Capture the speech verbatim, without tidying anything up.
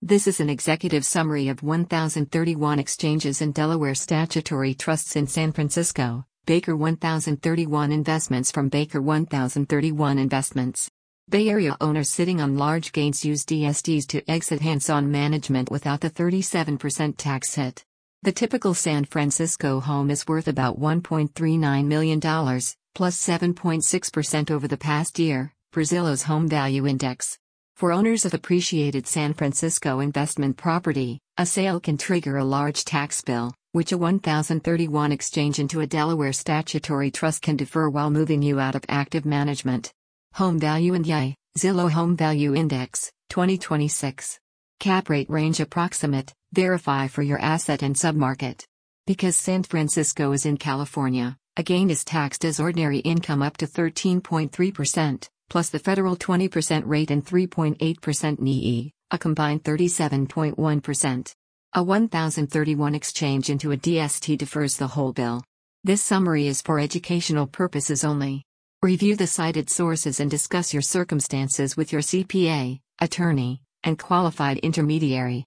This is an executive summary of one thousand thirty-one exchanges and Delaware statutory trusts in San Francisco. Baker one thousand thirty-one Investments from Baker one thousand thirty-one Investments. Bay Area owners sitting on large gains use D S Ts to exit hands-on management without the thirty-seven percent tax hit. The typical San Francisco home is worth about one point three nine million dollars, plus seven point six percent over the past year, per Zillow's Home Value Index. For owners of appreciated San Francisco investment property, a sale can trigger a large tax bill, which a one thousand thirty-one exchange into a Delaware statutory trust can defer while moving you out of active management. Home Value and Y I, Zillow Home Value Index, twenty twenty-six. Cap rate range approximate, verify for your asset and submarket. Because San Francisco is in California, a gain is taxed as ordinary income up to thirteen point three percent. Plus the federal twenty percent rate and three point eight percent N I E, a combined thirty-seven point one percent. A one thousand thirty-one exchange into a D S T defers the whole bill. This summary is for educational purposes only. Review the cited sources and discuss your circumstances with your C P A, attorney, and qualified intermediary.